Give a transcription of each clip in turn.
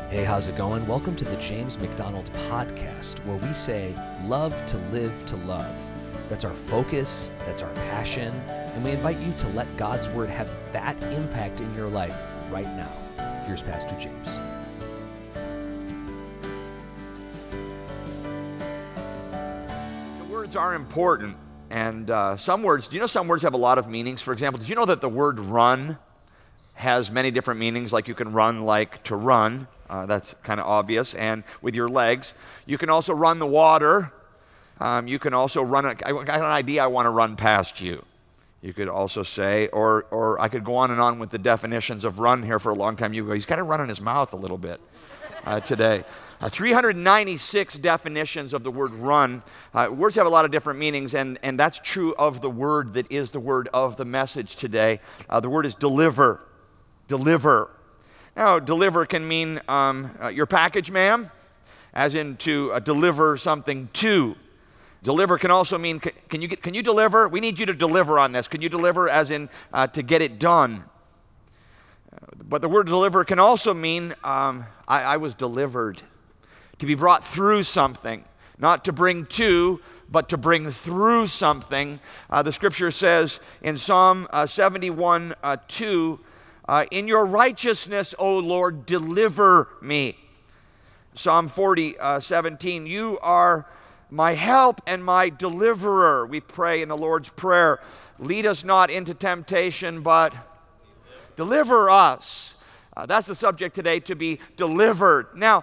Hey, how's it going? Welcome to the James McDonald Podcast, where we say, love to live to love. That's our focus, that's our passion, and we invite you to let God's Word have that impact in your life right now. Here's Pastor James. The words are important, and some words have a lot of meanings? For example, did you know that the word run has many different meanings? Like you can run like to run. That's kind of obvious. And with your legs. You can also run the water. You can also run, I got an idea, I want to run past you. You could also say, or I could go on and on with the definitions of run here for a long time. You go, he's kind of running his mouth a little bit today. 396 definitions of the word run. Words have a lot of different meanings, and that's true of the word that is the word of the message today. The word is deliver. Deliver. Now, deliver can mean your package, ma'am, as in to deliver something to. Deliver can also mean, can you deliver? We need you to deliver on this. Can you deliver as in to get it done? But the word deliver can also mean I was delivered, to be brought through something, not to bring to, but to bring through something. The scripture says in Psalm 71, 2, in your righteousness, O Lord, deliver me. Psalm 40, 17, you are my help and my deliverer. We pray in the Lord's Prayer, lead us not into temptation, but deliver us. That's the subject today, to be delivered. Now,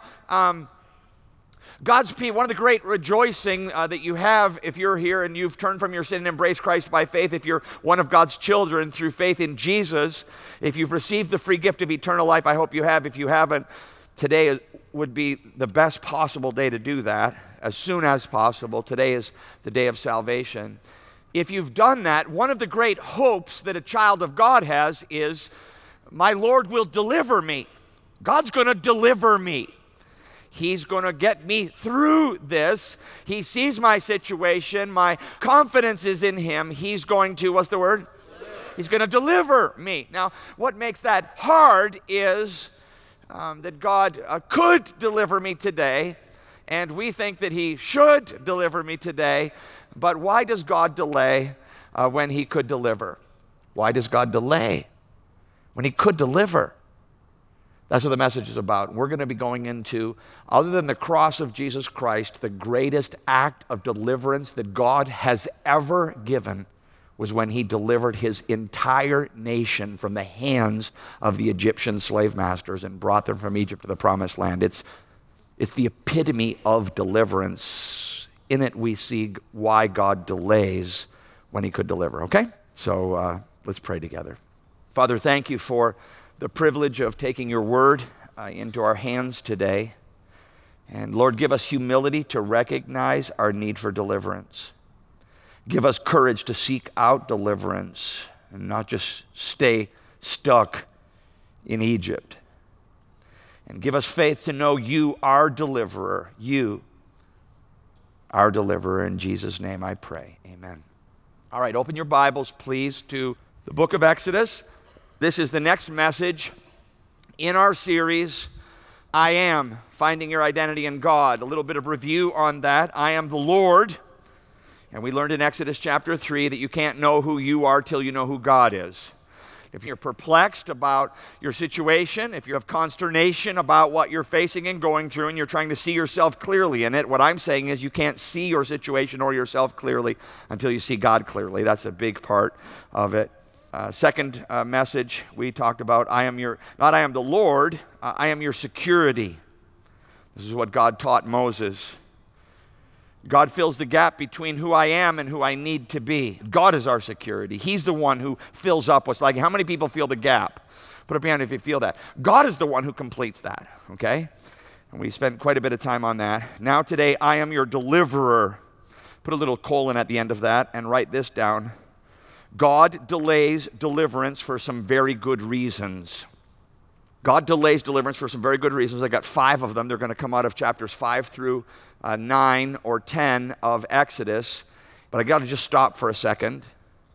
God's people, one of the great rejoicing that you have if you're here and you've turned from your sin and embraced Christ by faith, if you're one of God's children through faith in Jesus, if you've received the free gift of eternal life, I hope you have. If you haven't, today would be the best possible day to do that, as soon as possible. Today is the day of salvation. If you've done that, one of the great hopes that a child of God has is, my Lord will deliver me. God's going to deliver me. He's going to get me through this. He sees my situation. My confidence is in Him. He's going to, what's the word? He's going to deliver me. Now, what makes that hard is that God could deliver me today, and we think that He should deliver me today, but why does God delay when He could deliver? Why does God delay when He could deliver? That's what the message is about. We're going to be going into, other than the cross of Jesus Christ, the greatest act of deliverance that God has ever given was when He delivered His entire nation from the hands of the Egyptian slave masters and brought them from Egypt to the promised land. It's the epitome of deliverance. In it we see why God delays when He could deliver, okay? So let's pray together. Father, thank You for the privilege of taking Your word into our hands today. And Lord, give us humility to recognize our need for deliverance. Give us courage to seek out deliverance and not just stay stuck in Egypt. And give us faith to know You, our deliverer. You, our deliverer. In Jesus' name I pray. Amen. All right, open your Bibles, please, to the book of Exodus. This is the next message in our series, I Am, Finding Your Identity in God. A little bit of review on that. I am the Lord. And we learned in Exodus chapter 3 that you can't know who you are till you know who God is. If you're perplexed about your situation, if you have consternation about what you're facing and going through, and you're trying to see yourself clearly in it, what I'm saying is you can't see your situation or yourself clearly until you see God clearly. That's a big part of it. Second message, we talked about I am the Lord, I am your security. This is what God taught Moses. God fills the gap between who I am and who I need to be. God is our security. He's the one who fills up what's like. How many people feel the gap? Put up your hand if you feel that. God is the one who completes that, okay? And we spent quite a bit of time on that. Now today, I am your deliverer. Put a little colon at the end of that and write this down. God delays deliverance for some very good reasons. God delays deliverance for some very good reasons. I got 5 of them. They're going to come out of chapters 5 through 9 or 10 of Exodus. But I got to just stop for a second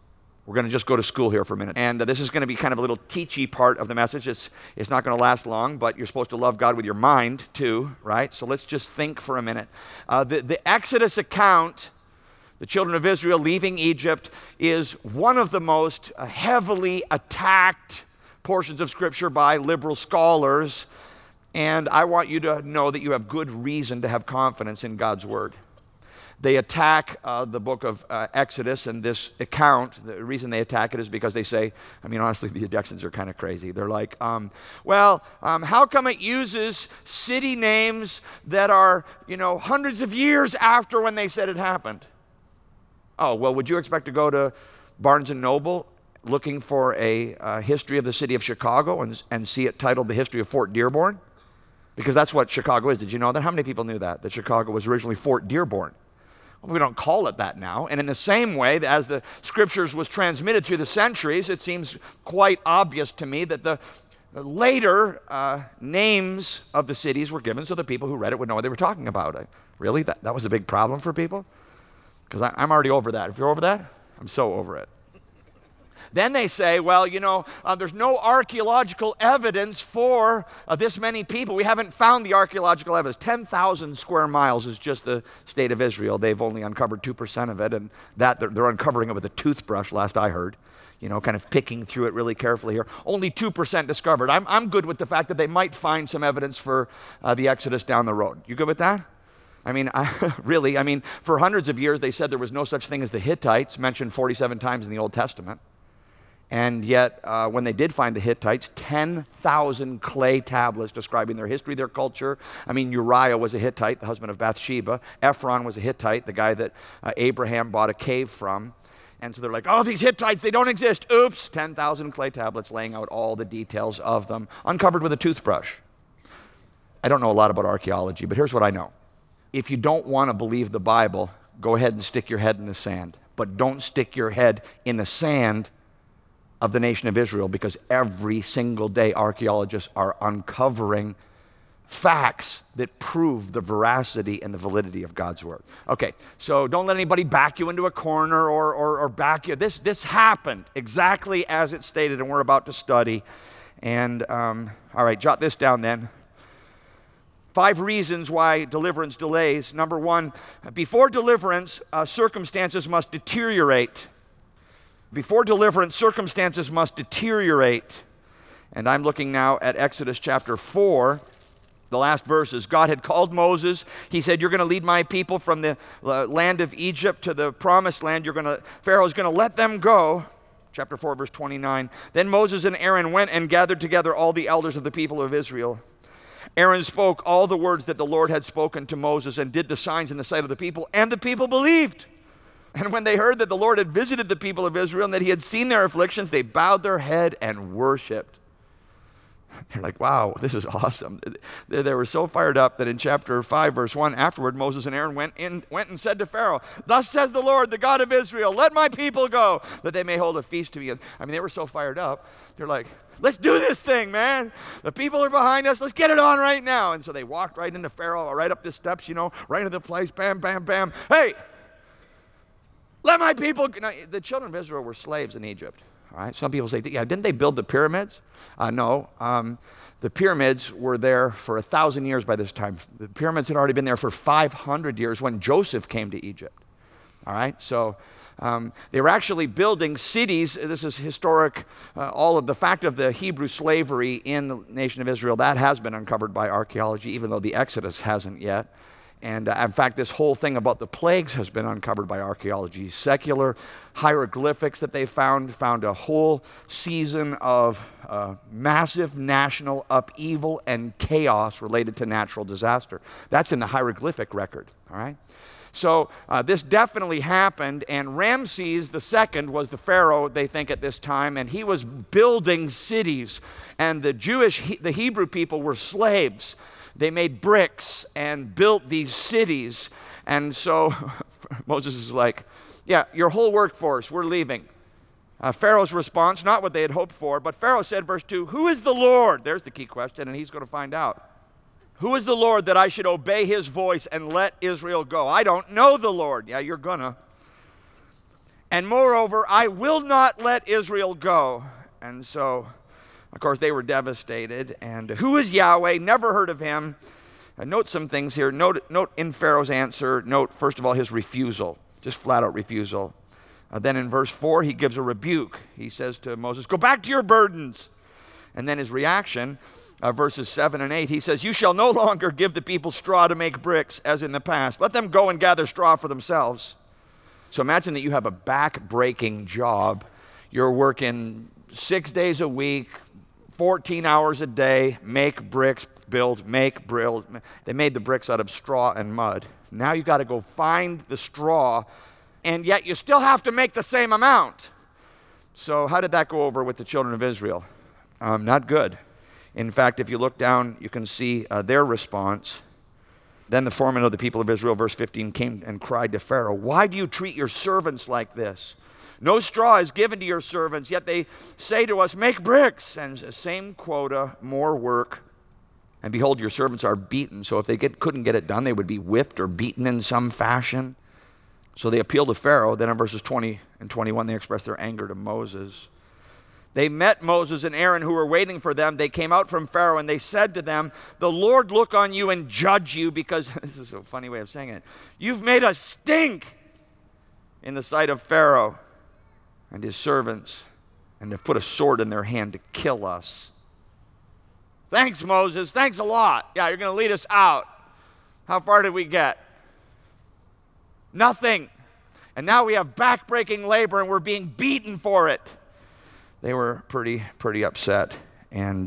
We're going to just go to school here for a minute. And this is going to be kind of a little teachy part of the message. It's not going to last long, but you're supposed to love God with your mind too, right? So let's just think for a minute. The Exodus account, the children of Israel leaving Egypt, is one of the most heavily attacked portions of Scripture by liberal scholars. And I want you to know that you have good reason to have confidence in God's Word. They attack the book of Exodus and this account. The reason they attack it is because they say, I mean, honestly, the Texans are kind of crazy. They're like, how come it uses city names that are, hundreds of years after when they said it happened? Oh, well, would you expect to go to Barnes & Noble looking for a history of the city of Chicago and see it titled The History of Fort Dearborn? Because that's what Chicago is. Did you know that? How many people knew that Chicago was originally Fort Dearborn? We don't call it that now. And in the same way, as the Scriptures was transmitted through the centuries, it seems quite obvious to me that the later names of the cities were given so the people who read it would know what they were talking about. Really? That was a big problem for people? Because I'm already over that. If you're over that, I'm so over it. Then they say, well, there's no archaeological evidence for this many people. We haven't found the archaeological evidence. 10,000 square miles is just the state of Israel. They've only uncovered 2% of it, and that they're uncovering it with a toothbrush, last I heard, kind of picking through it really carefully here. Only 2% discovered. I'm good with the fact that they might find some evidence for the Exodus down the road. You good with that? For hundreds of years, they said there was no such thing as the Hittites, mentioned 47 times in the Old Testament. And yet, when they did find the Hittites, 10,000 clay tablets describing their history, their culture. Uriah was a Hittite, the husband of Bathsheba. Ephron was a Hittite, the guy that Abraham bought a cave from. And so they're like, oh, these Hittites, they don't exist. Oops, 10,000 clay tablets laying out all the details of them, uncovered with a toothbrush. I don't know a lot about archaeology, but here's what I know. If you don't want to believe the Bible, go ahead and stick your head in the sand. But don't stick your head in the sand of the nation of Israel, because every single day archaeologists are uncovering facts that prove the veracity and the validity of God's Word. Okay, so don't let anybody back you into a corner or back you. This happened exactly as it stated, and we're about to study. And all right, jot this down then. 5 reasons why deliverance delays. Number 1, before deliverance, circumstances must deteriorate. Before deliverance, circumstances must deteriorate. And I'm looking now at Exodus chapter 4, the last verses. God had called Moses. He said, you're going to lead my people from the land of Egypt to the promised land. Pharaoh's going to let them go. Chapter 4, verse 29. Then Moses and Aaron went and gathered together all the elders of the people of Israel. Aaron spoke all the words that the Lord had spoken to Moses and did the signs in the sight of the people, and the people believed. And when they heard that the Lord had visited the people of Israel and that he had seen their afflictions, they bowed their head and worshiped. They're like, wow, this is awesome. They were so fired up that in chapter 5, verse 1, afterward, Moses and Aaron went and said to Pharaoh, thus says the Lord, the God of Israel, let my people go, that they may hold a feast to me. They were so fired up. They're like, let's do this thing, man. The people are behind us. Let's get it on right now. And so they walked right into Pharaoh, right up the steps, right into the place, bam, bam, bam. Hey, let my people go. Now, the children of Israel were slaves in Egypt. All right. Some people say, yeah, didn't they build the pyramids? No. The pyramids were there for 1,000 years by this time. The pyramids had already been there for 500 years when Joseph came to Egypt. All right. So they were actually building cities. This is historic. All of the fact of the Hebrew slavery in the nation of Israel, that has been uncovered by archaeology, even though the Exodus hasn't yet. And in fact, this whole thing about the plagues has been uncovered by archaeology. Secular hieroglyphics that they found a whole season of massive national upheaval and chaos related to natural disaster. That's in the hieroglyphic record, all right? So this definitely happened, and Ramses II was the pharaoh, they think, at this time, and he was building cities, and the Hebrew people were slaves. They made bricks and built these cities. And so Moses is like, yeah, your whole workforce, we're leaving. Pharaoh's response, not what they had hoped for, but Pharaoh said, verse 2, who is the Lord? There's the key question, and he's going to find out. Who is the Lord that I should obey his voice and let Israel go? I don't know the Lord. Yeah, you're gonna. And moreover, I will not let Israel go. And so, of course, they were devastated. And who is Yahweh? Never heard of him. Note some things here. Note in Pharaoh's answer, note, first of all, his refusal. Just flat out refusal. Then in verse 4, he gives a rebuke. He says to Moses, go back to your burdens. And then his reaction, verses 7 and 8, he says, you shall no longer give the people straw to make bricks as in the past. Let them go and gather straw for themselves. So imagine that you have a back-breaking job. You're working 6 days a week, 14 hours a day, make bricks, build. They made the bricks out of straw and mud. Now you got to go find the straw, and yet you still have to make the same amount. So how did that go over with the children of Israel? Not good. In fact, if you look down, you can see their response. Then the foreman of the people of Israel, verse 15, came and cried to Pharaoh, why do you treat your servants like this? No straw is given to your servants, yet they say to us, make bricks. And same quota, more work. And behold, your servants are beaten. So if they couldn't get it done, they would be whipped or beaten in some fashion. So they appealed to Pharaoh. Then in verses 20 and 21, they expressed their anger to Moses. They met Moses and Aaron who were waiting for them. They came out from Pharaoh and they said to them, the Lord look on you and judge you because, this is a funny way of saying it, you've made us stink in the sight of Pharaoh and his servants and have put a sword in their hand to kill us. Thanks, Moses. Thanks a lot. Yeah, you're going to lead us out. How far did we get? Nothing. And now we have back-breaking labor and we're being beaten for it. They were pretty upset. And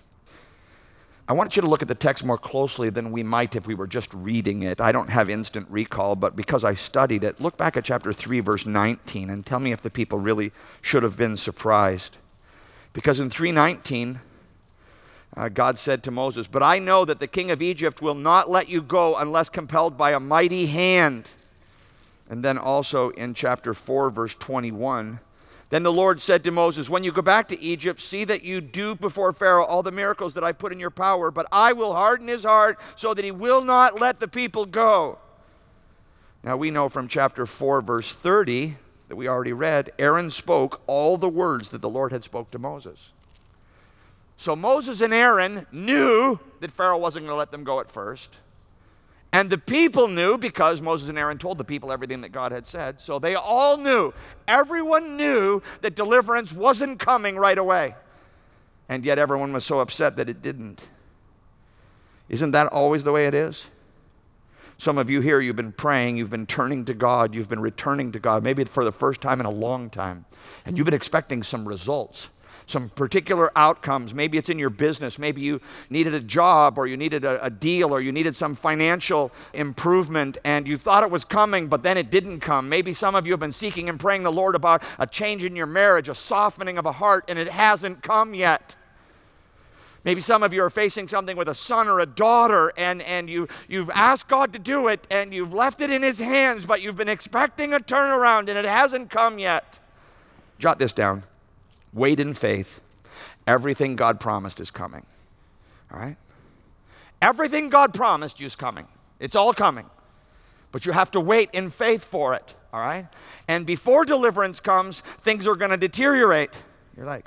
I want you to look at the text more closely than we might if we were just reading it. I don't have instant recall, but because I studied it, look back at chapter 3, verse 19, and tell me if the people really should have been surprised. Because in 3:19, God said to Moses, but I know that the king of Egypt will not let you go unless compelled by a mighty hand. And then also in chapter 4, verse 21, then the Lord said to Moses, when you go back to Egypt, see that you do before Pharaoh all the miracles that I put in your power, but I will harden his heart so that he will not let the people go. Now we know from chapter 4, verse 30, that we already read, Aaron spoke all the words that the Lord had spoke to Moses. So Moses and Aaron knew that Pharaoh wasn't going to let them go at first. And the people knew because Moses and Aaron told the people everything that God had said. So they all knew, everyone knew that deliverance wasn't coming right away. And yet everyone was so upset that it didn't. Isn't that always the way it is? Some of you here, you've been praying, you've been turning to God, you've been returning to God, maybe for the first time in a long time. And you've been expecting some results. Some particular outcomes. Maybe it's in your business. Maybe you needed a job or you needed a deal or you needed some financial improvement and you thought it was coming, but then it didn't come. Maybe some of you have been seeking and praying the Lord about a change in your marriage, a softening of a heart, and it hasn't come yet. Maybe some of you are facing something with a son or a daughter and you've asked God to do it and you've left it in his hands, but you've been expecting a turnaround and it hasn't come yet. Jot this down. Wait in faith. Everything God promised is coming. All right? Everything God promised you is coming. It's all coming. But you have to wait in faith for it. All right? And before deliverance comes, things are going to deteriorate. You're like,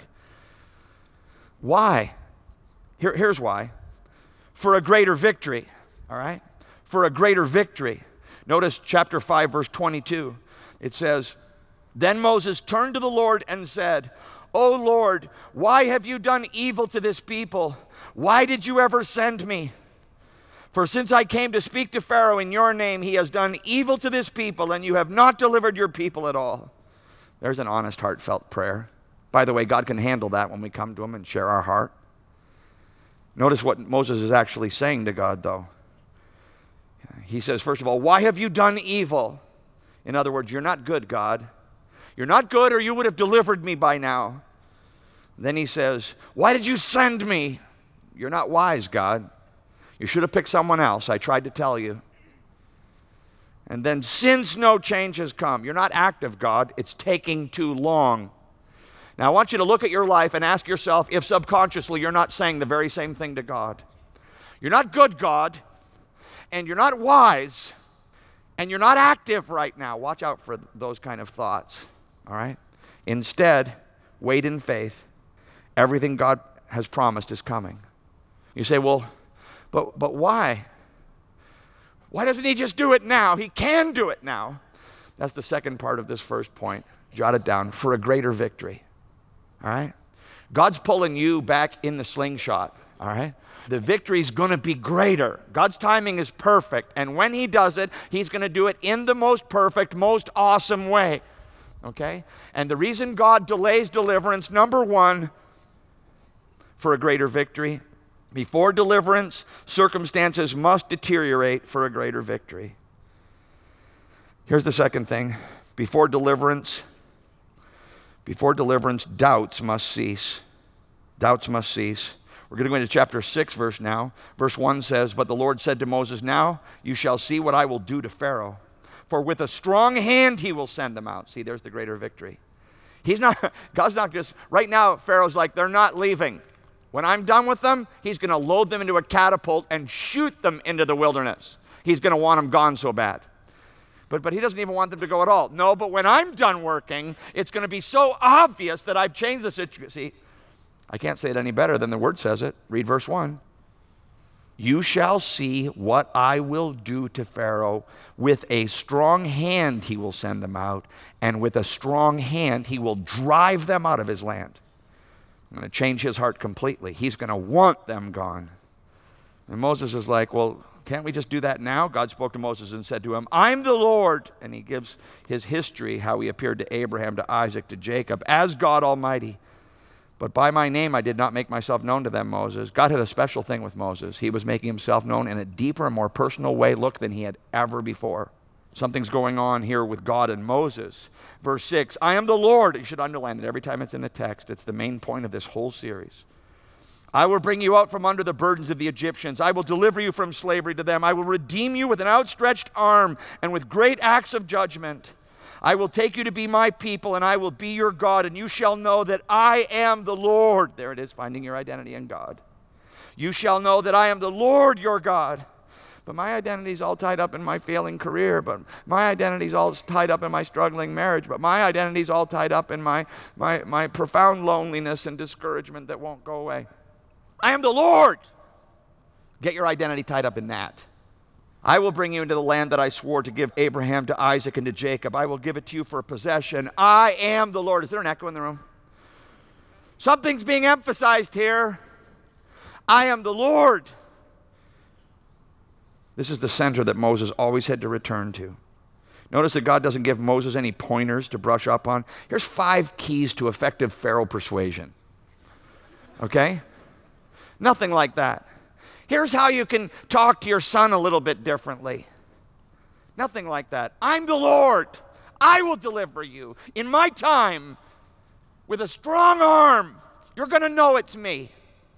why? Here's why. For a greater victory. All right? For a greater victory. Notice chapter 5, verse 22. It says, then Moses turned to the Lord and said, O Lord, why have you done evil to this people? Why did you ever send me? For since I came to speak to Pharaoh in your name, he has done evil to this people, and you have not delivered your people at all. There's an honest, heartfelt prayer. By the way, God can handle that when we come to him and share our heart. Notice what Moses is actually saying to God, though. He says, first of all, why have you done evil? In other words, you're not good, God. You're not good, or you would have delivered me by now. Then he says, why did you send me? You're not wise, God. You should have picked someone else. I tried to tell you. And then since no change has come, you're not active, God. It's taking too long. Now I want you to look at your life and ask yourself if subconsciously you're not saying the very same thing to God. You're not good, God, and you're not wise, and you're not active right now. Watch out for those kind of thoughts. all right? Instead, wait in faith. Everything God has promised is coming. You say, well, but why? Why doesn't he just do it now? He can do it now. That's the second part of this first point. Jot it down. For a greater victory. All right? God's pulling you back in the slingshot. All right? The victory's going to be greater. God's timing is perfect. And when he does it, he's going to do it in the most perfect, most awesome way. Okay? And the reason God delays deliverance, number one, for a greater victory. Before deliverance, circumstances must deteriorate for a greater victory. Here's the second thing. Before deliverance, doubts must cease. Doubts must cease. We're going to go into chapter 6 verse now. Verse 1 says, but the Lord said to Moses, now you shall see what I will do to Pharaoh. For with a strong hand he will send them out. See, there's the greater victory. God's not just, right now Pharaoh's like, they're not leaving. When I'm done with them, he's going to load them into a catapult and shoot them into the wilderness. He's going to want them gone so bad. But he doesn't even want them to go at all. No, but when I'm done working, it's going to be so obvious that I've changed the situation. See, I can't say it any better than the word says it. Read verse 1. You shall see what I will do to Pharaoh. With a strong hand he will send them out, and with a strong hand he will drive them out of his land. I'm going to change his heart completely. He's going to want them gone. And Moses is like, well, can't we just do that now? God spoke to Moses and said to him, I'm the Lord. And he gives his history, how he appeared to Abraham, to Isaac, to Jacob, as God Almighty. But by my name I did not make myself known to them, Moses. God had a special thing with Moses. He was making himself known in a deeper and more personal way, look, than he had ever before. Something's going on here with God and Moses. Verse 6, I am the Lord. You should underline it every time it's in the text. It's the main point of this whole series. I will bring you out from under the burdens of the Egyptians. I will deliver you from slavery to them. I will redeem you with an outstretched arm and with great acts of judgment. I will take you to be my people, and I will be your God, and you shall know that I am the Lord. There it is, finding your identity in God. You shall know that I am the Lord your God. But my identity's all tied up in my failing career. But my identity's all tied up in my struggling marriage. But my identity's all tied up in my profound loneliness and discouragement that won't go away. I am the Lord. Get your identity tied up in that. I will bring you into the land that I swore to give Abraham, to Isaac, and to Jacob. I will give it to you for a possession. I am the Lord. Is there an echo in the room? Something's being emphasized here. I am the Lord. This is the center that Moses always had to return to. Notice that God doesn't give Moses any pointers to brush up on. Here's 5 keys to effective Pharaoh persuasion. Okay? Nothing like that. Here's how you can talk to your son a little bit differently. Nothing like that. I'm the Lord. I will deliver you in my time with a strong arm. You're going to know it's me.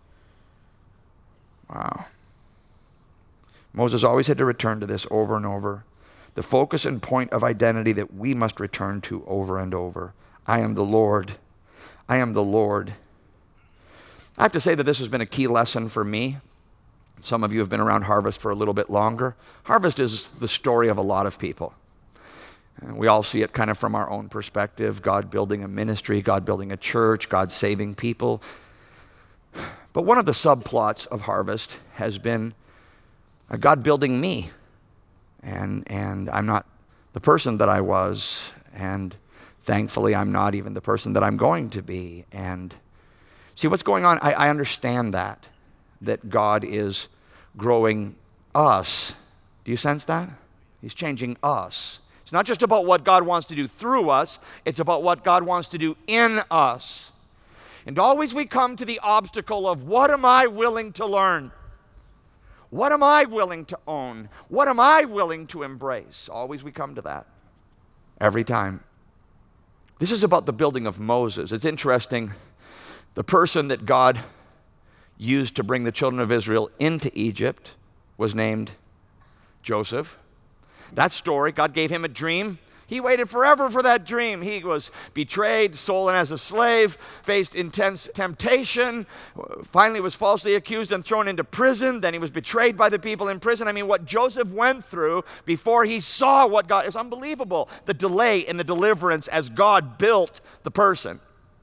Wow. Moses always had to return to this over and over. The focus and point of identity that we must return to over and over. I am the Lord. I am the Lord. I have to say that this has been a key lesson for me. Some of you have been around Harvest for a little bit longer. Harvest is the story of a lot of people. And we all see it kind of from our own perspective. God building a ministry, God building a church, God saving people. But one of the subplots of Harvest has been God building me. And I'm not the person that I was. And thankfully, I'm not even the person that I'm going to be. And see what's going on? I understand that God is growing us. Do you sense that? He's changing us. It's not just about what God wants to do through us. It's about what God wants to do in us. And always we come to the obstacle of what am I willing to learn? What am I willing to own? What am I willing to embrace? Always we come to that. Every time. This is about the building of Moses. It's interesting. The person that God used to bring the children of Israel into Egypt was named Joseph. That story, God gave him a dream. He waited forever for that dream. He was betrayed, stolen as a slave, faced intense temptation, finally was falsely accused and thrown into prison. Then he was betrayed by the people in prison. I mean, what Joseph went through before he saw what God, is unbelievable. The delay in the deliverance as God built the person.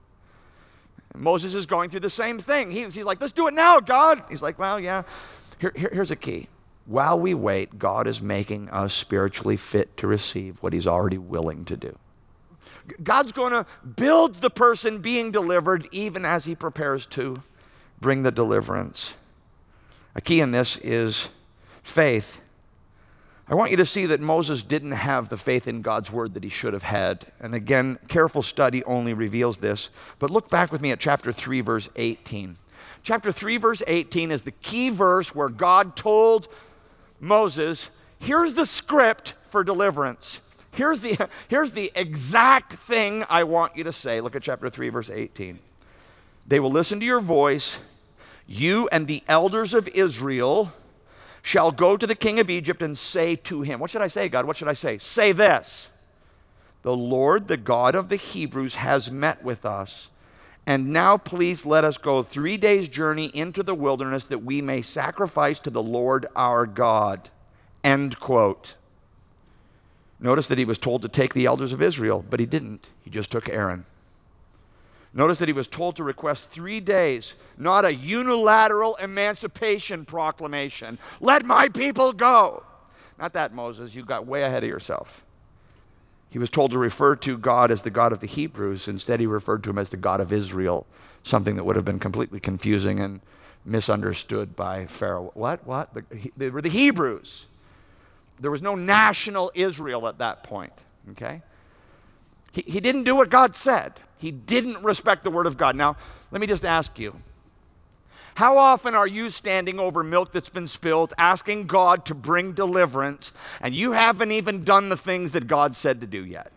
Moses is going through the same thing. He's like, let's do it now, God. He's like, well, yeah. Here's a key. While we wait, God is making us spiritually fit to receive what he's already willing to do. God's going to build the person being delivered even as he prepares to bring the deliverance. A key in this is faith. I want you to see that Moses didn't have the faith in God's word that he should have had. And again, careful study only reveals this. But look back with me at chapter 3, verse 18. Chapter 3, verse 18 is the key verse where God told Moses, here's the script for deliverance. Here's the exact thing I want you to say. Look at chapter 3, verse 18. They will listen to your voice. You and the elders of Israel shall go to the king of Egypt and say to him. What should I say, God? What should I say? Say this. The Lord, the God of the Hebrews, has met with us. And now please let us go 3 days' journey into the wilderness that we may sacrifice to the Lord our God. End quote. Notice that he was told to take the elders of Israel, but he didn't. He just took Aaron. Notice that he was told to request 3 days, not a unilateral emancipation proclamation. Let my people go. Not that, Moses. You got way ahead of yourself. He was told to refer to God as the God of the Hebrews. Instead, he referred to him as the God of Israel, something that would have been completely confusing and misunderstood by Pharaoh. What? They were the Hebrews. There was no national Israel at that point, okay? He didn't do what God said. He didn't respect the word of God. Now, let me just ask you, how often are you standing over milk that's been spilled, asking God to bring deliverance, and you haven't even done the things that God said to do yet?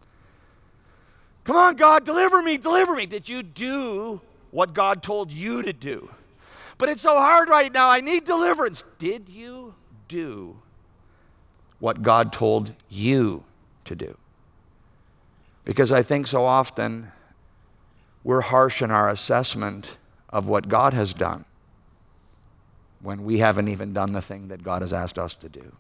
Come on, God, deliver me, deliver me. Did you do what God told you to do? But it's so hard right now. I need deliverance. Did you do what God told you to do? Because I think so often we're harsh in our assessment of what God has done when we haven't even done the thing that God has asked us to do.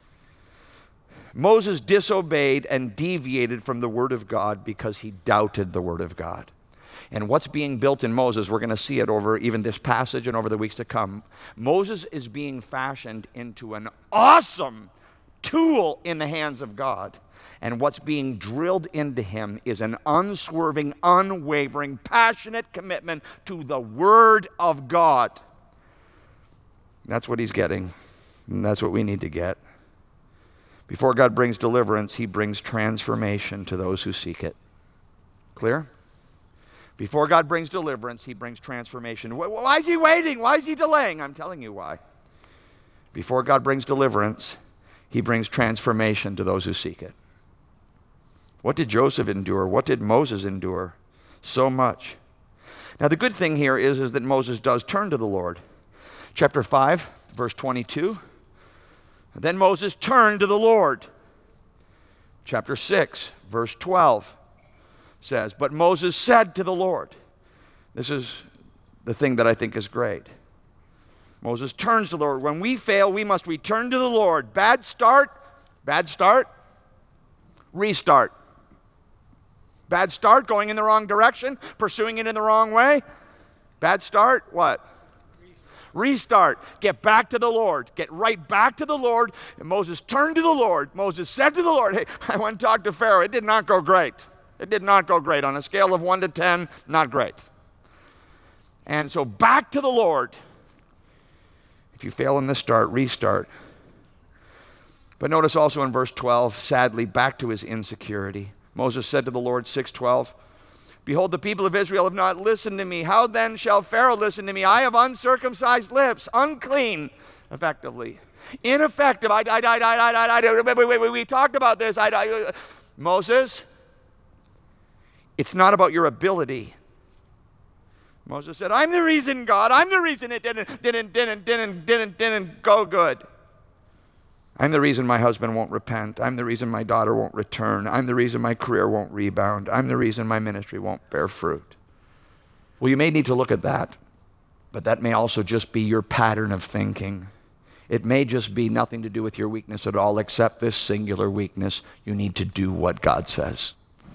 Moses disobeyed and deviated from the word of God because he doubted the word of God. And what's being built in Moses, we're going to see it over even this passage and over the weeks to come. Moses is being fashioned into an awesome tool in the hands of God. And what's being drilled into him is an unswerving, unwavering, passionate commitment to the Word of God. That's what he's getting, and that's what we need to get. Before God brings deliverance, he brings transformation to those who seek it. Clear? Before God brings deliverance, he brings transformation. Why is he waiting? Why is he delaying? I'm telling you why. Before God brings deliverance, he brings transformation to those who seek it. What did Joseph endure? What did Moses endure? So much. Now the good thing here is that Moses does turn to the Lord. Chapter 5, verse 22. Then Moses turned to the Lord. Chapter 6, verse 12 says, but Moses said to the Lord. This is the thing that I think is great. Moses turns to the Lord. When we fail, we must return to the Lord. Bad start, restart. Bad start, going in the wrong direction, pursuing it in the wrong way. Bad start, what? Restart. Get back to the Lord. Get right back to the Lord. And Moses turned to the Lord. Moses said to the Lord, hey, I went and talked to Pharaoh. It did not go great. It did not go great. On a scale of 1 to 10, not great. And so back to the Lord. If you fail in this start, restart. But notice also in verse 12, sadly, back to his insecurity. Moses said to the Lord, 6:12, behold, the people of Israel have not listened to me. How then shall Pharaoh listen to me? I have uncircumcised lips, unclean, effectively. Ineffective. We talked about this. Moses, it's not about your ability. Moses said, I'm the reason, God. I'm the reason it didn't go good. I'm the reason my husband won't repent. I'm the reason my daughter won't return. I'm the reason my career won't rebound. I'm the reason my ministry won't bear fruit. Well, you may need to look at that, but that may also just be your pattern of thinking. It may just be nothing to do with your weakness at all, except this singular weakness. You need to do what God says.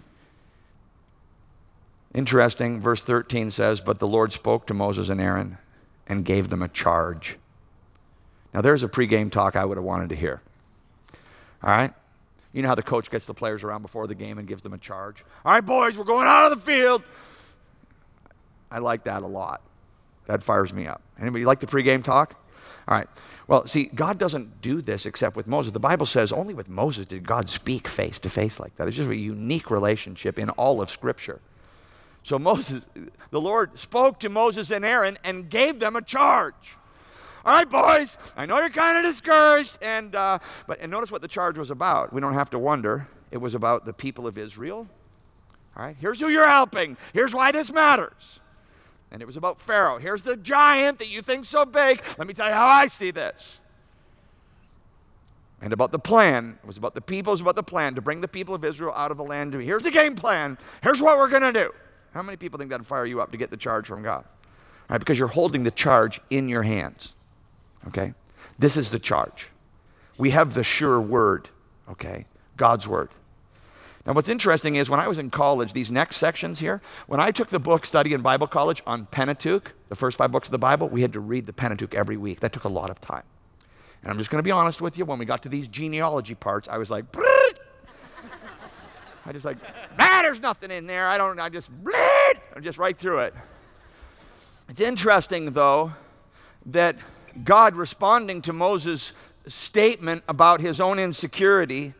Interesting, verse 13 says, but the Lord spoke to Moses and Aaron and gave them a charge. Now, there's a pregame talk I would have wanted to hear. All right? You know how the coach gets the players around before the game and gives them a charge? All right, boys, we're going out of the field. I like that a lot. That fires me up. Anybody like the pregame talk? All right. Well, see, God doesn't do this except with Moses. The Bible says only with Moses did God speak face to face like that. It's just a unique relationship in all of Scripture. So Moses, the Lord spoke to Moses and Aaron and gave them a charge. All right, boys, I know you're kind of discouraged, and notice what the charge was about. We don't have to wonder. It was about the people of Israel. All right, here's who you're helping. Here's why this matters. And it was about Pharaoh. Here's the giant that you think so big. Let me tell you how I see this. And about the plan. It was about the people. It was about the plan to bring the people of Israel out of the land. Here's the game plan. Here's what we're going to do. How many people think that would fire you up to get the charge from God? All right, because you're holding the charge in your hands. Okay? This is the charge. We have the sure word. Okay? God's word. Now, what's interesting is when I was in college, these next sections here, when I took the book study in Bible college on Pentateuch, the first 5 books of the Bible, we had to read the Pentateuch every week. That took a lot of time. And I'm just going to be honest with you, when we got to these genealogy parts, I was like, I just like, there's nothing in there. I just right through it. It's interesting, though, that God responding to Moses' statement about his own insecurity,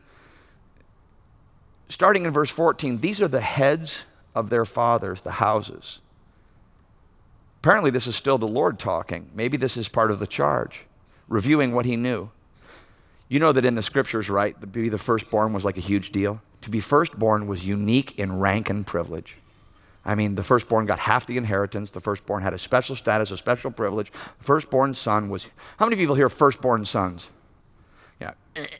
starting in verse 14, these are the heads of their fathers, the houses. Apparently this is still the Lord talking. Maybe this is part of the charge, reviewing what he knew. You know that in the scriptures, right, to be the firstborn was like a huge deal. To be firstborn was unique in rank and privilege. I mean, the firstborn got half the inheritance. The firstborn had a special status, a special privilege. The firstborn son was, how many people here are firstborn sons? Yeah.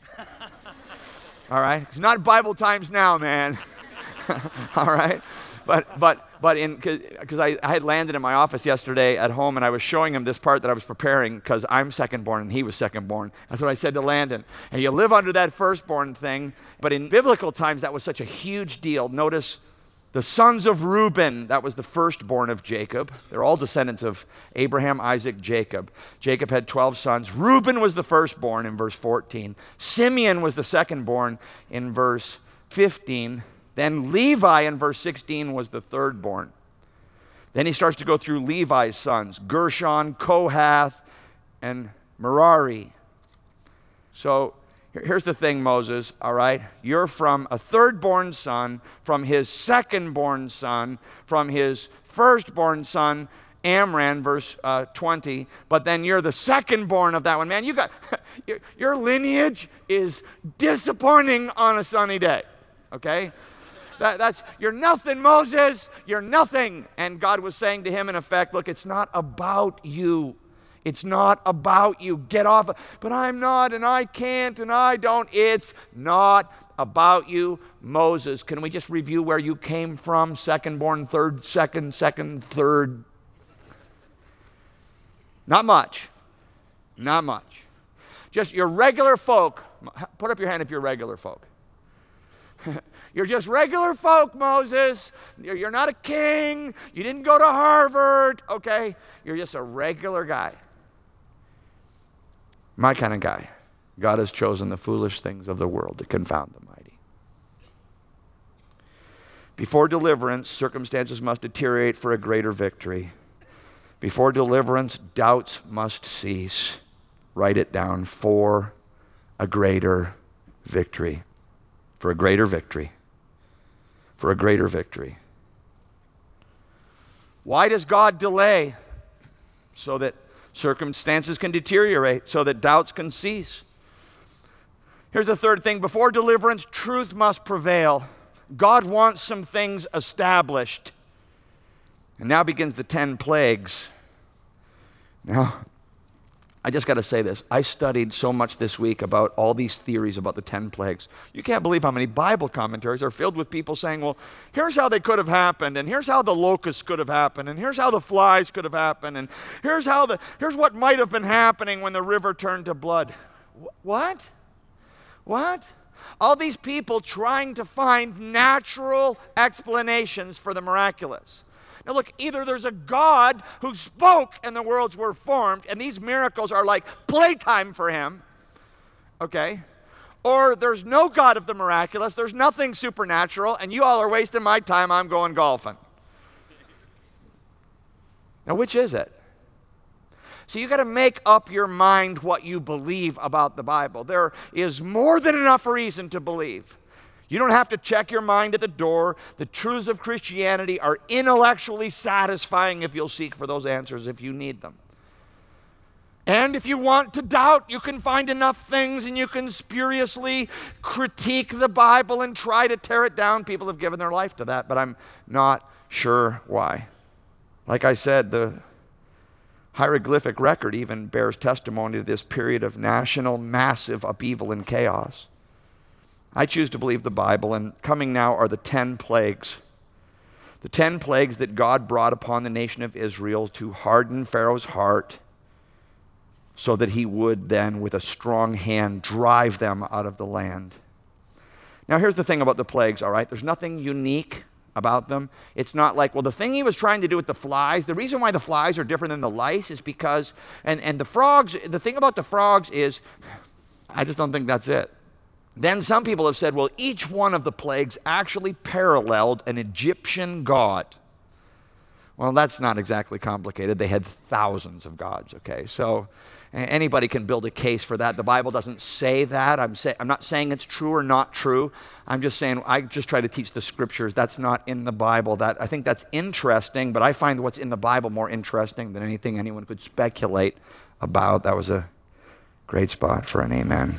All right? It's not Bible times now, man. All right? But because I had landed in my office yesterday at home and I was showing him this part that I was preparing because I'm secondborn and he was secondborn. That's what I said to Landon. And you live under that firstborn thing, but in biblical times that was such a huge deal. Notice the sons of Reuben, that was the firstborn of Jacob. They're all descendants of Abraham, Isaac, Jacob. Jacob had 12 sons. Reuben was the firstborn in verse 14. Simeon was the secondborn in verse 15. Then Levi in verse 16 was the thirdborn. Then he starts to go through Levi's sons, Gershon, Kohath, and Merari. So here's the thing, Moses, all right? You're from a thirdborn son, from his secondborn son, from his firstborn son, Amram, verse 20, but then you're the secondborn of that one. Man, you got your lineage is disappointing on a sunny day, okay? You're nothing, Moses. You're nothing. And God was saying to him, in effect, look, it's not about you. It's not about you. Get off. But I'm not, and I can't, and I don't. It's not about you, Moses. Can we just review where you came from? Secondborn, third, second, third. Not much. Not much. Just your regular folk. Put up your hand if you're regular folk. You're just regular folk, Moses. You're not a king. You didn't go to Harvard, okay? You're just a regular guy. My kind of guy. God has chosen the foolish things of the world to confound the mighty. Before deliverance, circumstances must deteriorate for a greater victory. Before deliverance, doubts must cease. Write it down, for a greater victory. For a greater victory. For a greater victory. Why does God delay? So that circumstances can deteriorate, so that doubts can cease. Here's the third thing. Before deliverance, truth must prevail. God wants some things established. And now begins the 10 plagues. Now, I just got to say this. I studied so much this week about all these theories about the 10 plagues. You can't believe how many Bible commentaries are filled with people saying, well, here's how they could have happened, and here's how the locusts could have happened, and here's how the flies could have happened, and here's what might have been happening when the river turned to blood. What? What? All these people trying to find natural explanations for the miraculous. Now look, either there's a God who spoke and the worlds were formed, and these miracles are like playtime for him, okay? Or there's no God of the miraculous, there's nothing supernatural, and you all are wasting my time, I'm going golfing. Now which is it? So you got to make up your mind what you believe about the Bible. There is more than enough reason to believe. You don't have to check your mind at the door. The truths of Christianity are intellectually satisfying if you'll seek for those answers if you need them. And if you want to doubt, you can find enough things and you can spuriously critique the Bible and try to tear it down. People have given their life to that, but I'm not sure why. Like I said, the hieroglyphic record even bears testimony to this period of national, massive upheaval and chaos. I choose to believe the Bible, and coming now are the 10 plagues. The 10 plagues that God brought upon the nation of Israel to harden Pharaoh's heart so that he would then, with a strong hand, drive them out of the land. Now, here's the thing about the plagues, all right? There's nothing unique about them. It's not like, well, the thing he was trying to do with the flies, the reason why the flies are different than the lice is because, and the frogs, the thing about the frogs is, I just don't think that's it. Then some people have said, well, each one of the plagues actually paralleled an Egyptian god. Well, that's not exactly complicated. They had thousands of gods, okay? So anybody can build a case for that. The Bible doesn't say that. I'm not saying it's true or not true. I'm just saying I just try to teach the scriptures. That's not in the Bible. I think that's interesting, but I find what's in the Bible more interesting than anything anyone could speculate about. That was a great spot for an amen.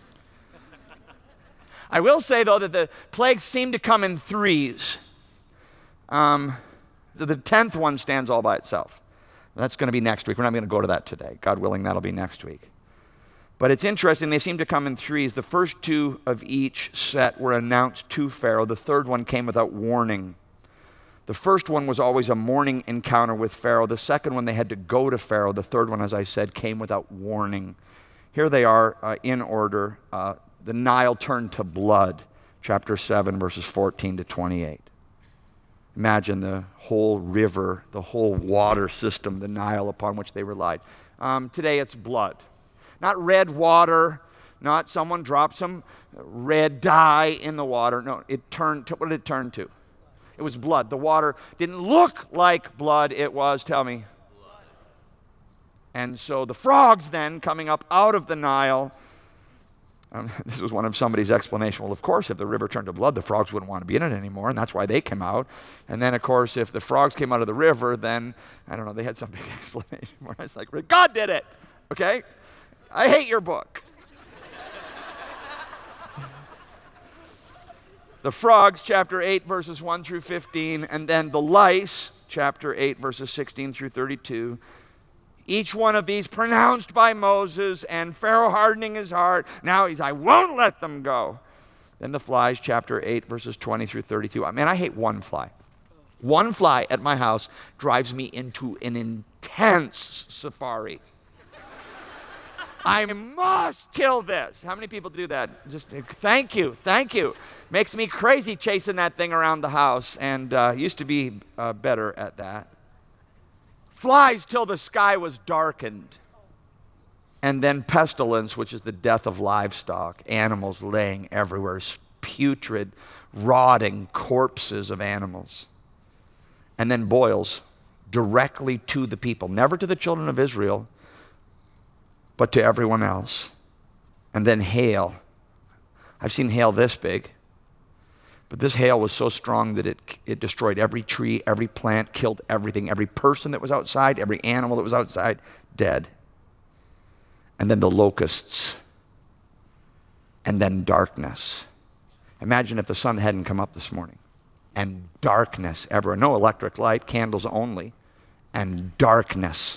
I will say, though, that the plagues seem to come in threes. The 10th one stands all by itself. That's going to be next week. We're not going to go to that today. God willing, that'll be next week. But it's interesting, they seem to come in threes. The first two of each set were announced to Pharaoh. The third one came without warning. The first one was always a morning encounter with Pharaoh. The second one, they had to go to Pharaoh. The third one, as I said, came without warning. Here they are in order. The Nile turned to blood, chapter 7, verses 14 to 28. Imagine the whole river, the whole water system, the Nile upon which they relied. Today it's blood. Not red water, not someone dropped some red dye in the water. No, it turned to, what did it turn to? It was blood. The water didn't look like blood, it was, tell me. Blood. And so the frogs then coming up out of the Nile, this was one of somebody's explanation. Well, of course, if the river turned to blood, the frogs wouldn't want to be in it anymore, and that's why they came out. And then, of course, if the frogs came out of the river, then, I don't know, they had some big explanation where I was like, God did it, okay? I hate your book. The frogs, chapter 8, verses 1 through 15, and then the lice, chapter 8, verses 16 through 32. Each one of these pronounced by Moses, and Pharaoh hardening his heart. Now I won't let them go. Then the flies, chapter 8, verses 20 through 32. Man, I hate one fly. One fly at my house drives me into an intense safari. I must kill this. How many people do that? Just thank you. Makes me crazy chasing that thing around the house, and used to be better at that. Flies till the sky was darkened. And then pestilence, which is the death of livestock, animals laying everywhere, putrid, rotting corpses of animals. And then boils directly to the people, never to the children of Israel, but to everyone else. And then hail. I've seen hail this big. But this hail was so strong that it destroyed every tree, every plant, killed everything, every person that was outside, every animal that was outside, dead. And then the locusts. And then darkness. Imagine if the sun hadn't come up this morning. And darkness everywhere. No electric light, candles only. And darkness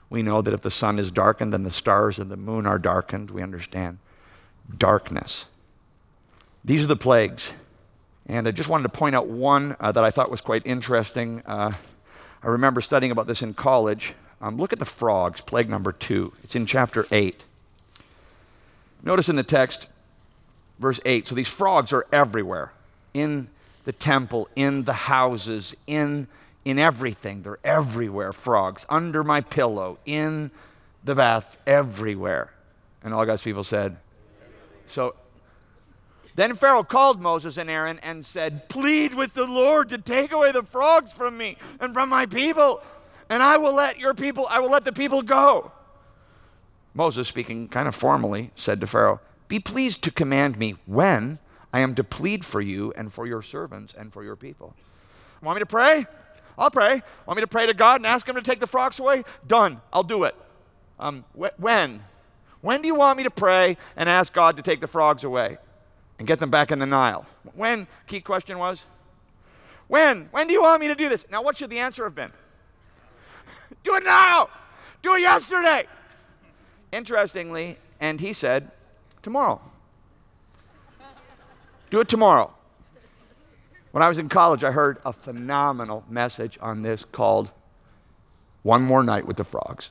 We know that if the sun is darkened, then the stars and the moon are darkened. We understand darkness. These are the plagues. And I just wanted to point out one that I thought was quite interesting. I remember studying about this in college. Look at the frogs, plague number 2. It's in chapter 8. Notice in the text, verse 8. So these frogs are everywhere. In the temple, in the houses, in everything. They're everywhere, frogs. Under my pillow, in the bath, everywhere. And all God's people said, so then Pharaoh called Moses and Aaron and said, plead with the Lord to take away the frogs from me and from my people, and I will let the people go. Moses, speaking kind of formally, said to Pharaoh, be pleased to command me when I am to plead for you and for your servants and for your people. Want me to pray? I'll pray. Want me to pray to God and ask him to take the frogs away? Done. I'll do it. When? When do you want me to pray and ask God to take the frogs away and get them back in the Nile? When? Key question was, when? When do you want me to do this? Now, what should the answer have been? Do it now. Do it yesterday. Interestingly, and he said, tomorrow. Do it tomorrow. When I was in college, I heard a phenomenal message on this called One More Night with the Frogs.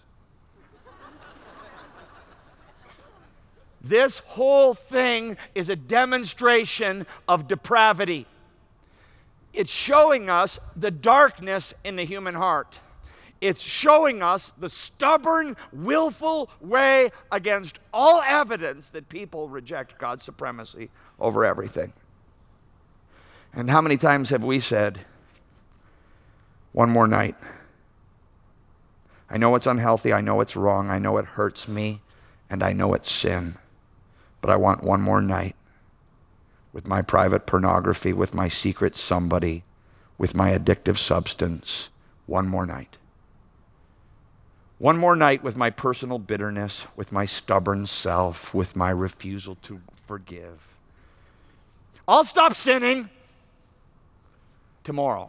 This whole thing is a demonstration of depravity. It's showing us the darkness in the human heart. It's showing us the stubborn, willful way against all evidence that people reject God's supremacy over everything. And how many times have we said, one more night? I know it's unhealthy, I know it's wrong, I know it hurts me, and I know it's sin. But I want one more night with my private pornography, with my secret somebody, with my addictive substance. One more night. One more night with my personal bitterness, with my stubborn self, with my refusal to forgive. I'll stop sinning tomorrow.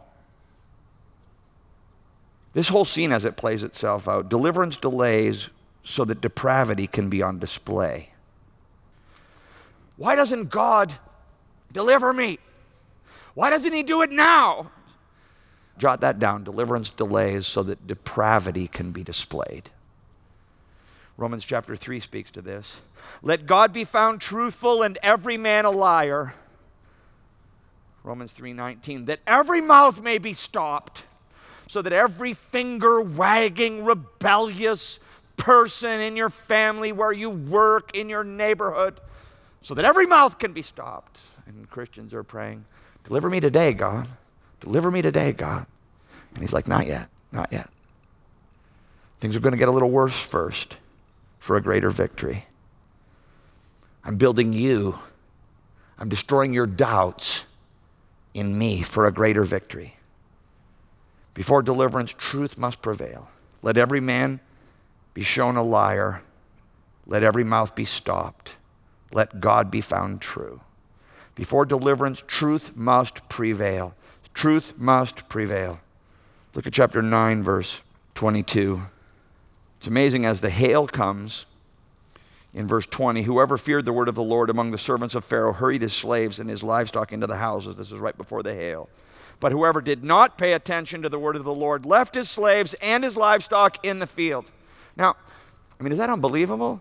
This whole scene as it plays itself out, deliverance delays so that depravity can be on display. Why doesn't God deliver me? Why doesn't he do it now? Jot that down. Deliverance delays so that depravity can be displayed. Romans chapter 3 speaks to this. Let God be found truthful and every man a liar. Romans 3:19. That every mouth may be stopped, so that every finger-wagging, rebellious person in your family, where you work, in your neighborhood, so that every mouth can be stopped. And Christians are praying, deliver me today, God. Deliver me today, God. And he's like, not yet, not yet. Things are going to get a little worse first for a greater victory. I'm building you. I'm destroying your doubts in me for a greater victory. Before deliverance, truth must prevail. Let every man be shown a liar. Let every mouth be stopped. Let God be found true. Before deliverance, truth must prevail. Truth must prevail. Look at chapter 9, verse 22. It's amazing as the hail comes. In verse 20, whoever feared the word of the Lord among the servants of Pharaoh hurried his slaves and his livestock into the houses. This is right before the hail. But whoever did not pay attention to the word of the Lord left his slaves and his livestock in the field. Now, is that unbelievable?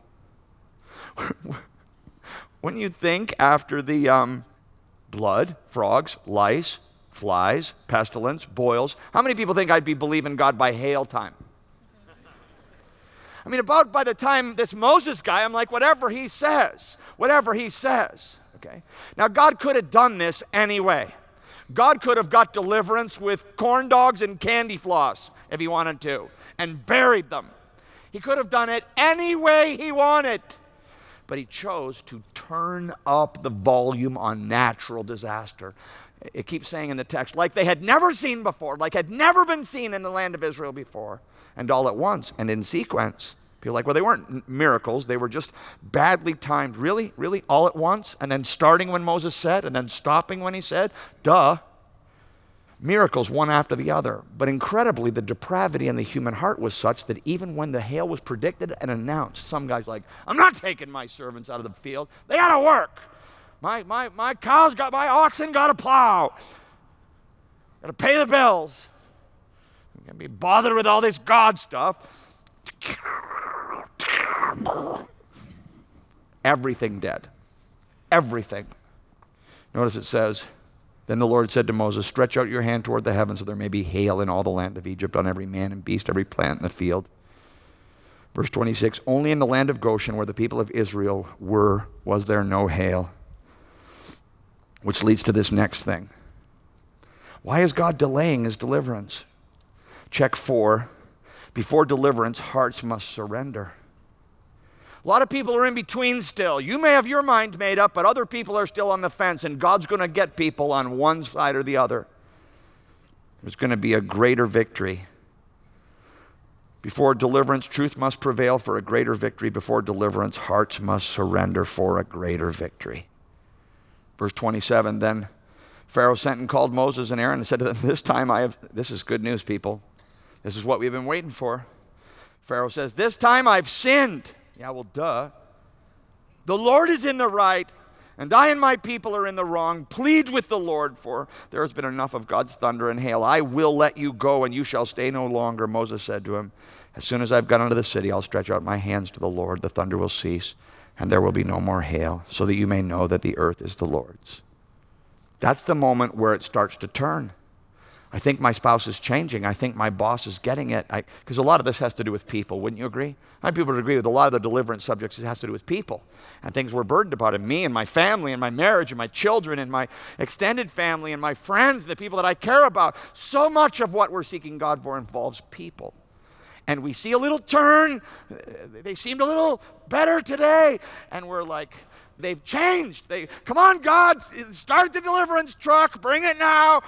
When you think after the blood, frogs, lice, flies, pestilence, boils, how many people think I'd be believing God by hail time? About by the time this Moses guy, I'm like, whatever he says, okay? Now, God could have done this anyway. God could have got deliverance with corn dogs and candy floss if he wanted to, and buried them. He could have done it any way he wanted. But he chose to turn up the volume on natural disaster. It keeps saying in the text, like they had never seen before, like had never been seen in the land of Israel before, and all at once, and in sequence. People are like, well, they weren't miracles, they were just badly timed. Really? Really? All at once? And then starting when Moses said, and then stopping when he said? Duh. Miracles one after the other. But incredibly, the depravity in the human heart was such that even when the hail was predicted and announced, some guy's like, I'm not taking my servants out of the field. They got to work. My cows got, my oxen got to plow. Got to pay the bills. I'm going to be bothered with all this God stuff. Everything dead. Everything. Notice it says, then the Lord said to Moses, stretch out your hand toward the heavens so there may be hail in all the land of Egypt on every man and beast, every plant in the field. Verse 26, only in the land of Goshen where the people of Israel were, was there no hail. Which leads to this next thing. Why is God delaying his deliverance? Check 4. Before deliverance, hearts must surrender. A lot of people are in between still. You may have your mind made up, but other people are still on the fence, and God's going to get people on one side or the other. There's going to be a greater victory. Before deliverance, truth must prevail for a greater victory. Before deliverance, hearts must surrender for a greater victory. Verse 27, then Pharaoh sent and called Moses and Aaron and said to them, this is good news, people. This is what we've been waiting for. Pharaoh says, this time I've sinned. Yeah, well, duh. The Lord is in the right, and I and my people are in the wrong. Plead with the Lord, for there has been enough of God's thunder and hail. I will let you go, and you shall stay no longer. Moses said to him, as soon as I've got into the city, I'll stretch out my hands to the Lord. The thunder will cease, and there will be no more hail, so that you may know that the earth is the Lord's. That's the moment where it starts to turn. I think my spouse is changing. I think my boss is getting it. Because a lot of this has to do with people, wouldn't you agree? I think people would agree with a lot of the deliverance subjects. It has to do with people and things we're burdened about, and me and my family and my marriage and my children and my extended family and my friends, the people that I care about. So much of what we're seeking God for involves people. And we see a little turn. They seemed a little better today. And we're like, they've changed. Come on, God, start the deliverance truck. Bring it now.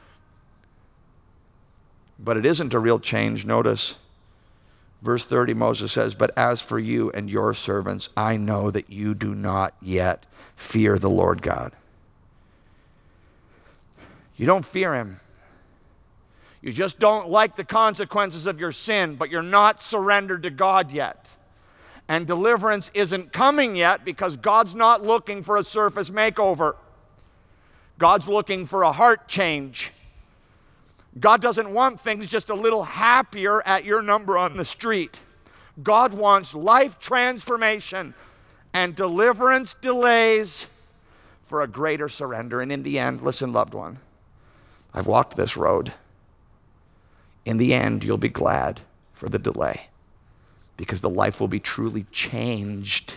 But it isn't a real change. Notice verse 30, Moses says, but as for you and your servants, I know that you do not yet fear the Lord God. You don't fear him. You just don't like the consequences of your sin, but you're not surrendered to God yet. And deliverance isn't coming yet because God's not looking for a surface makeover. God's looking for a heart change. God doesn't want things just a little happier at your number on the street. God wants life transformation, and deliverance delays for a greater surrender. And in the end, listen, loved one, I've walked this road. In the end, you'll be glad for the delay because the life will be truly changed,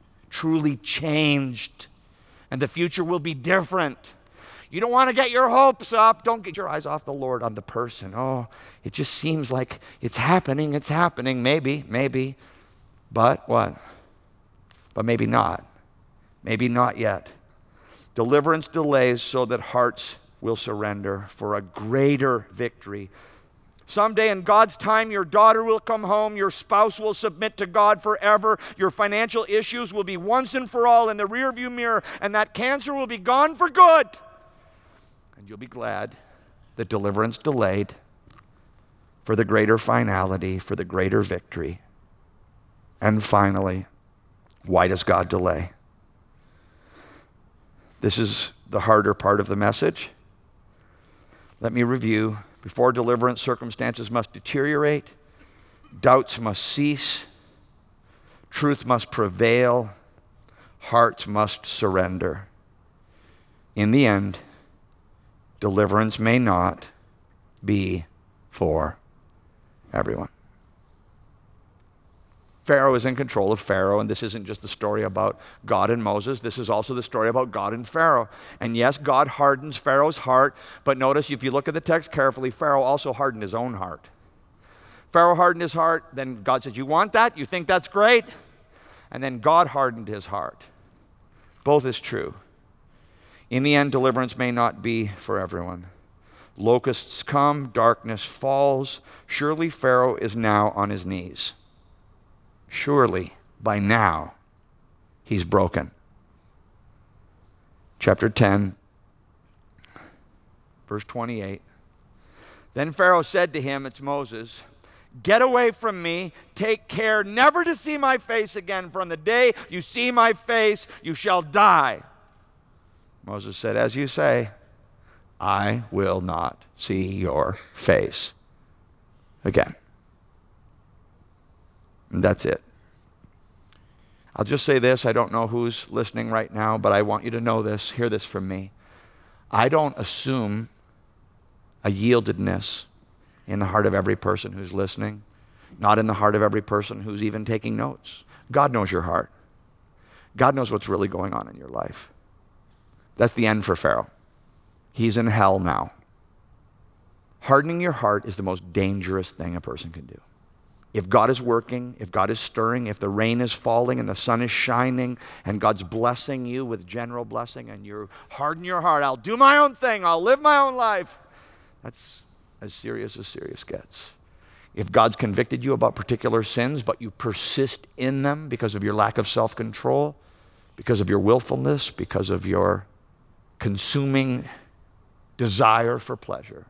and the future will be different. You don't want to get your hopes up. Don't get your eyes off the Lord on the person. Oh, it just seems like it's happening. Maybe. But what? But maybe not. Maybe not yet. Deliverance delays so that hearts will surrender for a greater victory. Someday in God's time, your daughter will come home, your spouse will submit to God forever, your financial issues will be once and for all in the rearview mirror, and that cancer will be gone for good. And you'll be glad that deliverance delayed for the greater finality, for the greater victory. And finally, why does God delay? This is the harder part of the message. Let me review. Before deliverance, circumstances must deteriorate, doubts must cease, truth must prevail, hearts must surrender. In the end, deliverance may not be for everyone. Pharaoh is in control of Pharaoh, and this isn't just the story about God and Moses. This is also the story about God and Pharaoh. And yes, God hardens Pharaoh's heart, but notice if you look at the text carefully, Pharaoh also hardened his own heart. Pharaoh hardened his heart, then God said, you want that? You think that's great? And then God hardened his heart. Both is true. In the end, deliverance may not be for everyone. Locusts come, darkness falls. Surely Pharaoh is now on his knees. Surely, by now, he's broken. Chapter 10, verse 28. Then Pharaoh said to him, it's Moses, get away from me, take care never to see my face again, for on the day you see my face, you shall die. Moses said, as you say, I will not see your face again. And that's it. I'll just say this, I don't know who's listening right now, but I want you to know this, hear this from me. I don't assume a yieldedness in the heart of every person who's listening, not in the heart of every person who's even taking notes. God knows your heart. God knows what's really going on in your life. That's the end for Pharaoh. He's in hell now. Hardening your heart is the most dangerous thing a person can do. If God is working, if God is stirring, if the rain is falling and the sun is shining and God's blessing you with general blessing and you harden your heart, I'll do my own thing, I'll live my own life. That's as serious gets. If God's convicted you about particular sins, but you persist in them because of your lack of self-control, because of your willfulness, because of your consuming desire for pleasure.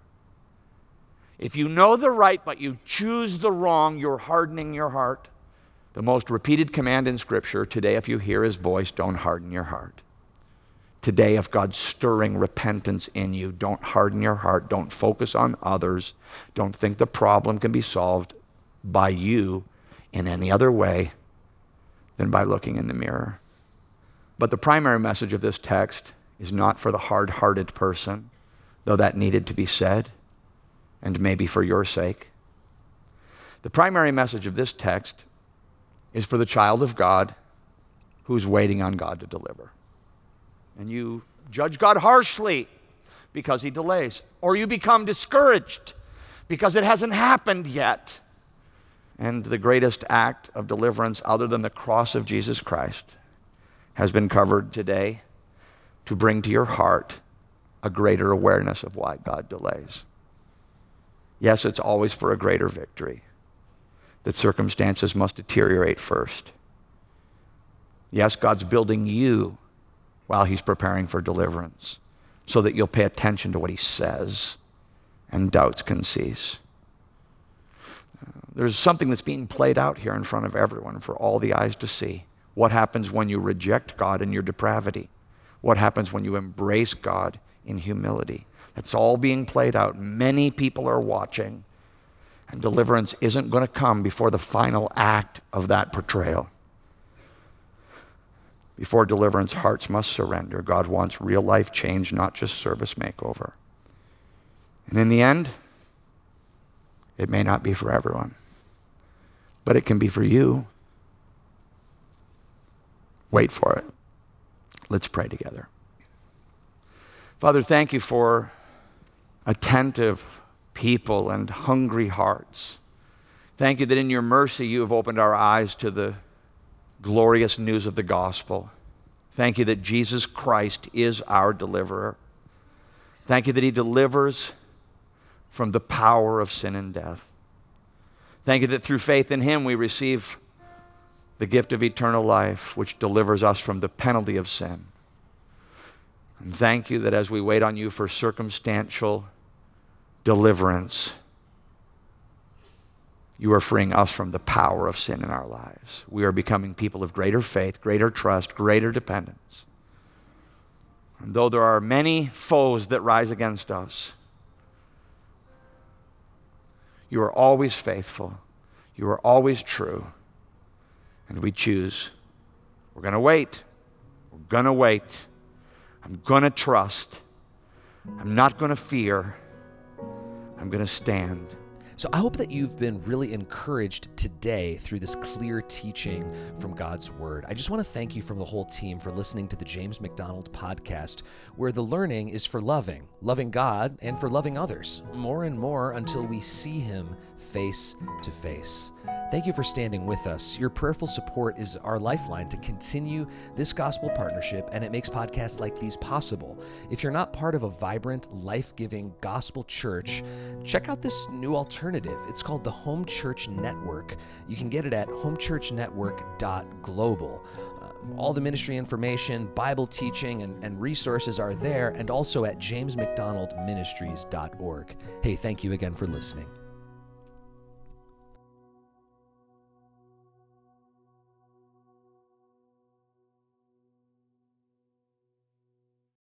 If you know the right, but you choose the wrong, you're hardening your heart. The most repeated command in Scripture, today if you hear His voice, don't harden your heart. Today, if God's stirring repentance in you, don't harden your heart. Don't focus on others. Don't think the problem can be solved by you in any other way than by looking in the mirror. But the primary message of this text is not for the hard-hearted person, though that needed to be said, and maybe for your sake. The primary message of this text is for the child of God who's waiting on God to deliver. And you judge God harshly because He delays, or you become discouraged because it hasn't happened yet. And the greatest act of deliverance other than the cross of Jesus Christ has been covered today to bring to your heart a greater awareness of why God delays. Yes, it's always for a greater victory, that circumstances must deteriorate first. Yes, God's building you while He's preparing for deliverance, so that you'll pay attention to what He says and doubts can cease. There's something that's being played out here in front of everyone for all the eyes to see. What happens when you reject God in your depravity? What happens when you embrace God in humility? It's all being played out. Many people are watching, and deliverance isn't going to come before the final act of that portrayal. Before deliverance, hearts must surrender. God wants real life change, not just service makeover. And in the end, it may not be for everyone, but it can be for you. Wait for it. Let's pray together. Father, thank you for attentive people and hungry hearts. Thank you that in your mercy you have opened our eyes to the glorious news of the gospel. Thank you that Jesus Christ is our deliverer. Thank you that He delivers from the power of sin and death. Thank you that through faith in Him we receive the gift of eternal life, which delivers us from the penalty of sin. And thank you that as we wait on you for circumstantial deliverance, you are freeing us from the power of sin in our lives. We are becoming people of greater faith, greater trust, greater dependence. And though there are many foes that rise against us, you are always faithful. You are always true. And we choose. We're going to wait. We're going to wait. I'm going to trust. I'm not going to fear. I'm going to stand. So I hope that you've been really encouraged today through this clear teaching from God's Word. I just want to thank you from the whole team for listening to the James MacDonald podcast, where the learning is for loving God, and for loving others, more and more until we see Him face to face. Thank you for standing with us. Your prayerful support is our lifeline to continue this gospel partnership, and it makes podcasts like these possible. If you're not part of a vibrant, life-giving gospel church, check out this new alternative. It's called the Home Church Network. You can get it at homechurchnetwork.global. All the ministry information, Bible teaching, and resources are there, and also at jamesmcdonaldministries.org. Hey, thank you again for listening.